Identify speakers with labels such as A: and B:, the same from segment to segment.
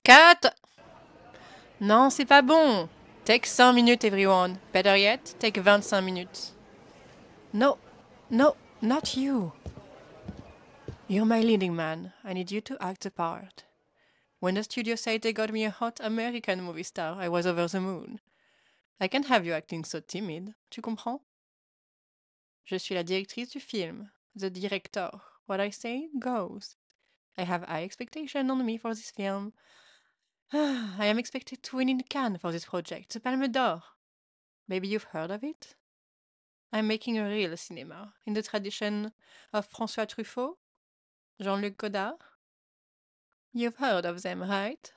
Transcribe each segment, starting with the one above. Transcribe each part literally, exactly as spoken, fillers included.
A: Cut! Non, c'est pas bon. Take cinq minutes, everyone. Better yet, take vingt-cinq minutes. No, no, not you. You're my leading man. I need you to act the part. When the studio said they got me a hot American movie star, I was over the moon. I can't have you acting so timid. Tu comprends? Je suis la directrice du film. The director. What I say goes. I have high expectation on me for this film. I am expected to win in Cannes for this project, the Palme d'Or. Maybe you've heard of it? I'm making a real cinema, in the tradition of François Truffaut, Jean-Luc Godard. You've heard of them, right?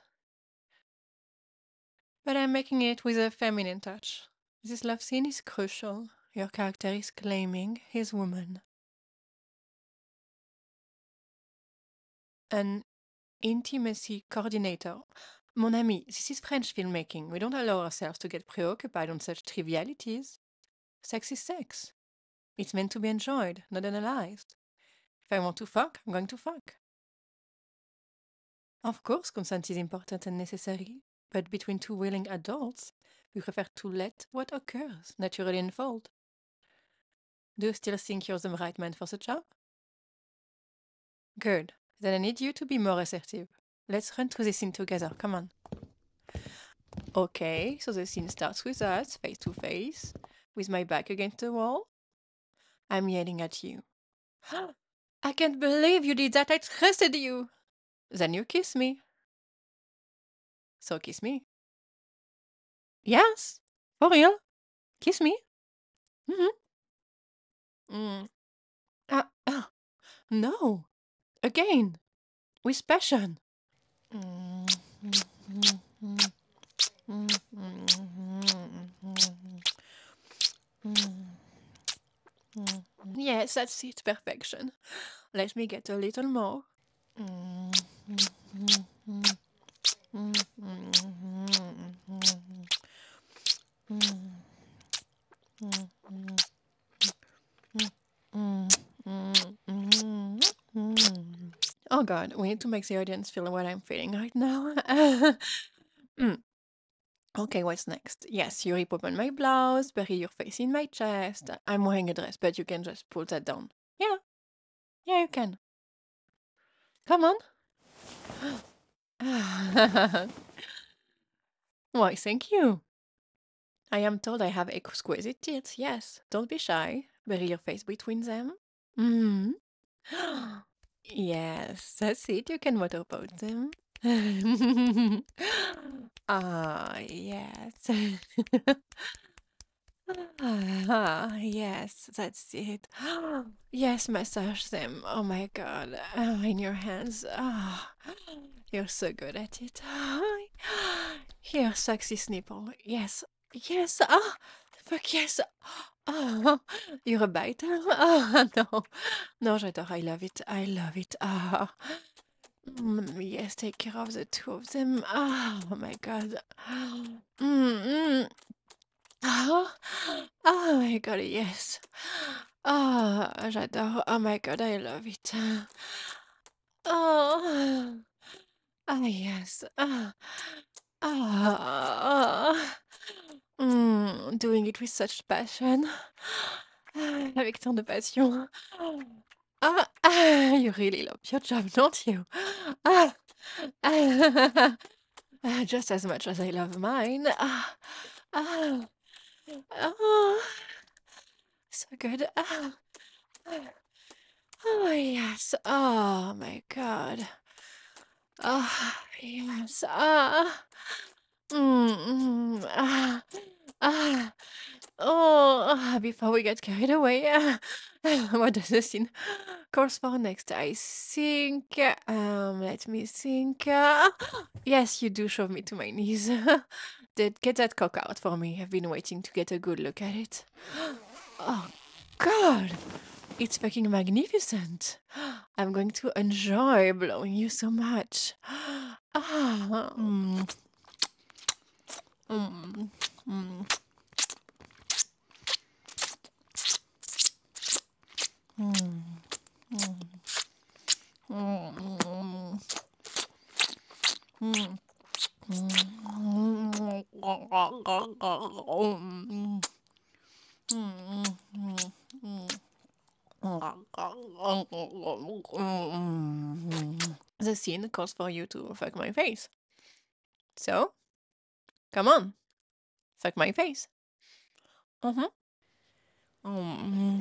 A: But I'm making it with a feminine touch. This love scene is crucial. Your character is claiming his woman. An intimacy coordinator. Mon ami, this is French filmmaking. We don't allow ourselves to get preoccupied on such trivialities. Sex is sex. It's meant to be enjoyed, not analyzed. If I want to fuck, I'm going to fuck. Of course, consent is important and necessary, but between two willing adults, we prefer to let what occurs naturally unfold. Do you still think you're the right man for the job? Good. Then I need you to be more assertive. Let's run through this scene together. Come on. Okay, so the scene starts with us, face to face, with my back against the wall. I'm yelling at you. I can't believe you did that. I trusted you. Then you kiss me. So kiss me. Yes, for real. Kiss me. Mm-hmm. Mm. Ah, ah, no. Again. With passion. Mm, mm, mm, mm, mm, mm, mm, mm. Yes, that's it. Perfection. Let me get a little more. Mm, mm, mm, mm, mm, mm, mm, mm, mm, mm, mm, mm, mm. Oh God, we need to make the audience feel what I'm feeling right now. Mm. Okay, what's next? Yes, you rip open my blouse, bury your face in my chest. I'm wearing a dress, but you can just pull that down. Yeah, yeah, you can. Come on. Why, thank you. I am told I have exquisite tits. Yes, don't be shy. Bury your face between them. Hmm. Yes, that's it. You can motorboat them. Ah, yes. Ah, yes, that's it. Yes, massage them. Oh my God. Ah, in your hands. Ah, you're so good at it. Ah, here, sexy nipple. Yes, yes. Ah, fuck yes. Oh, you're a biter. Ah, no. No, j'adore. I love it. I love it. Ah. Mm, yes, take care of the two of them. Ah, oh my God. Mm, mm. Oh, oh my God, yes. Ah, j'adore. Oh my God, I love it. Oh, ah, yes. Ah, ah, mm, doing it with such passion. Ah, avec tant de passion. Ah, ah, you really love your job, don't you? Ah, ah, ah, just as much as I love mine. Ah, ah, oh, so good. Ah, ah, oh, yes. Oh my God. Oh, yes. Ah, mm, mm, ah, ah. Oh, ah, before we get carried away, ah, what does the scene course for next? I think. Um, let me think. Uh, yes, you do shove me to my knees. Did get that cock out for me. I've been waiting to get a good look at it. Oh God, it's fucking magnificent. I'm going to enjoy blowing you so much. Ah, mm, mm, mm, mm, mm, mm, mm. The scene calls for you to fuck my face. So, come on, fuck my face. Mm-hmm. Mm.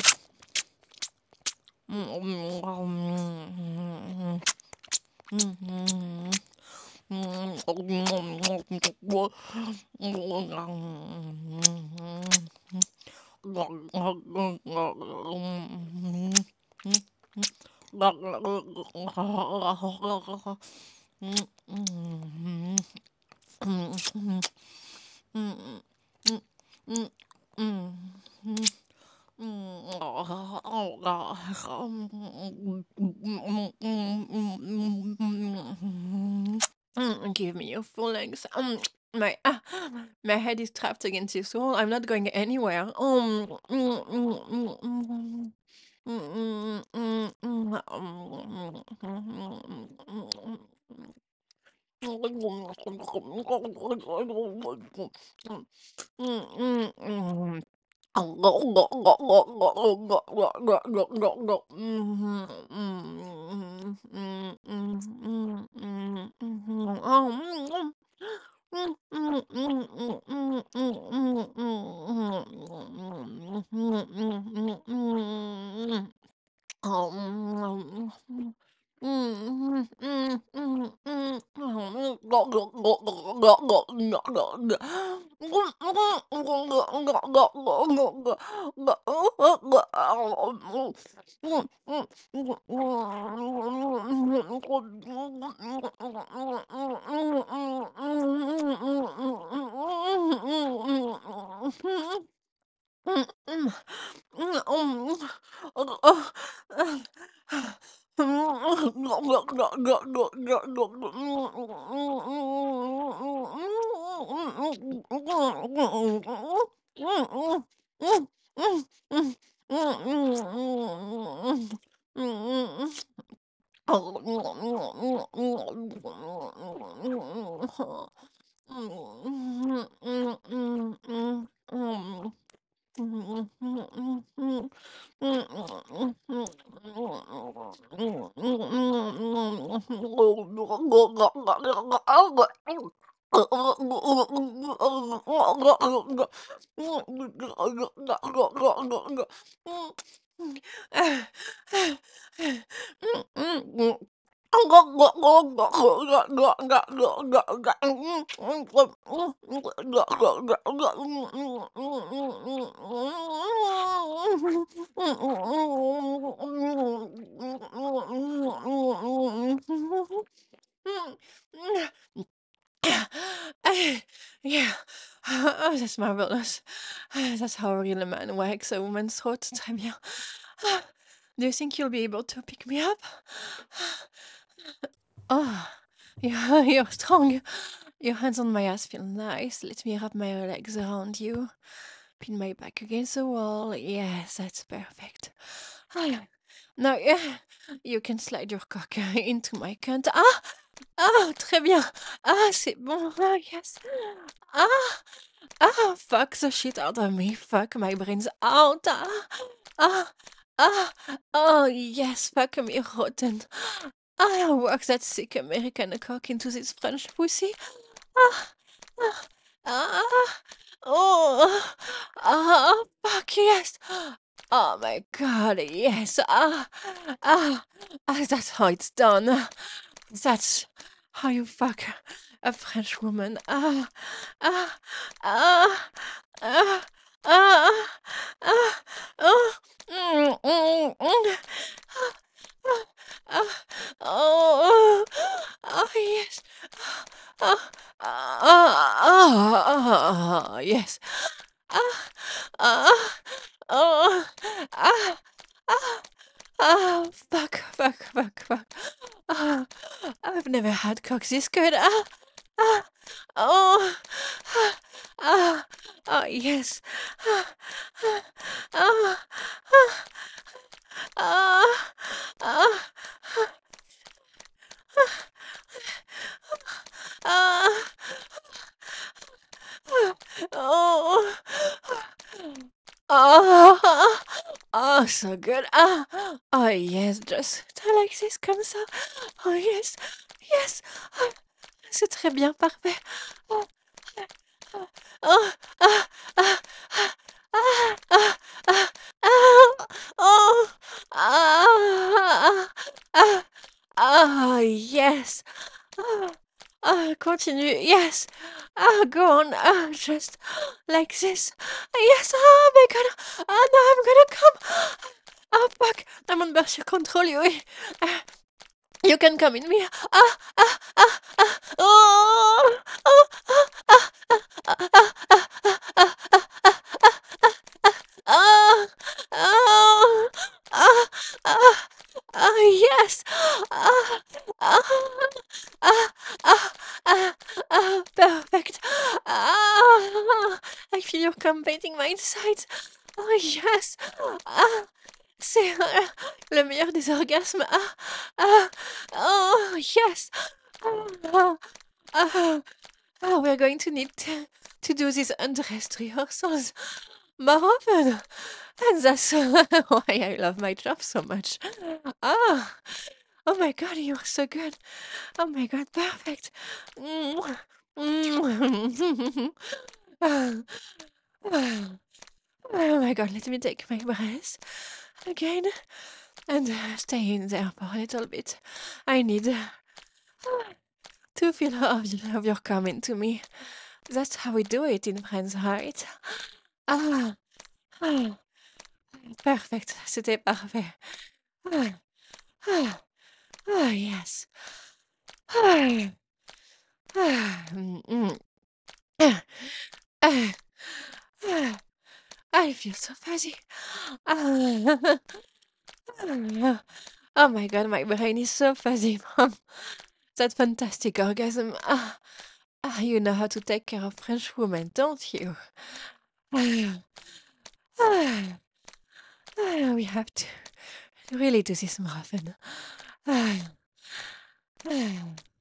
A: Mm, give me your full legs. Um, my ah, my head is trapped against your soul. I'm not going anywhere. Um, mm, mm, mm, mm, mm, mm, mm, mm, mm. Yeah. Oh, that's marvelous. That's how a real man wags a woman's throat. Très bien. Do you think you'll be able to pick me up? Oh, yeah, you're strong. Your hands on my ass feel nice. Let me wrap my legs around you. Pin my back against the wall. Yes, that's perfect. Ah, now, yeah, you can slide your cock into my cunt. Ah! Ah, très bien. Ah, c'est bon. Ah, yes. Ah! Ah, fuck the shit out of me. Fuck, my brain's out. Ah! Ah! Ah! Oh, yes, fuck me rotten. Ah, work that sick American cock into this French pussy. Ah! Ah! Ah! Oh! Ah! Fuck, yes. Oh my god, yes. Ah! Ah! Ah, that's how it's done. That's how you fuck a French woman. Ah, ah, ah, ah, ah, ah, ah, mm, mm, mm. Ah, ah, oh, oh, yes. Ah, ah, ah, ah, ah, yes. Ah, ah, oh, ah, ah, ah, fuck, fuck, fuck, fuck. Ah, I've never had cock this good. Ah, ah, oh, ah, ah, oh, yes. Ah, ah, ah, ah, ah, ah, ah, Oh, oh, so good. Ah, oh yes, just like this, comme ça. Oh yes, yes. Ah, c'est très bien, parfait. Oh, oh, oh, ah, ah, ah, ah, ah, ah, oh, ah, ah, ah, yes. Ah, ah, continue. Yes. Ah, go on. Ah, just like this. Yes. Oh my God. Oh no, I'm gonna come. Oh fuck. I'm under your control. You, uh, you can come in me. Ah, ah, ah, ah. Oh, oh, ah, ah, ah, ah, ah, ah, ah, ah, ah, ah, ah, ah, ah, ah, yes. Ah, ah, ah, ah, ah, ah, perfect. Ah, I feel your combating my insides. Oh, yes. Ah, c'est euh, le meilleur des orgasmes. Ah, ah, oh, yes. Ah, ah, ah, we're going to need to, to do these undressed rehearsals more often. And that's why I love my job so much. Ah, oh my God, you're so good. Oh my God, perfect. Mm. Mm. Ah, ah. Oh my God, let me take my breath again and uh, stay in there for a little bit. I need uh, to feel of, y- of your coming to me. That's how we do it in Friends, right? Ah, ah, perfect. C'était parfait. Ah, ah, ah, yes. Ah, ah, mm, mm. Ah, ah, ah. I feel so fuzzy. Ah, ah. Oh my God, my brain is so fuzzy from that fantastic orgasm. Ah, ah, you know how to take care of French women, don't you? Ah, ah, ah, we have to really do this more often. Ah, ah.